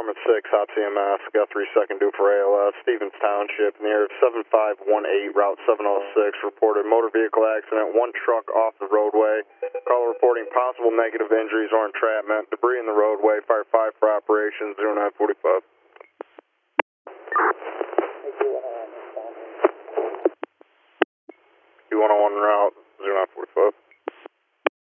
Department 6, Hot CMS, got 3 second due for ALS, Stevens Township, near 7518, Route 706, reported motor vehicle accident, 1 truck off the roadway. Caller reporting possible negative injuries or entrapment, debris in the roadway, fire 5 for operations, 0945. You 101 route, 0945.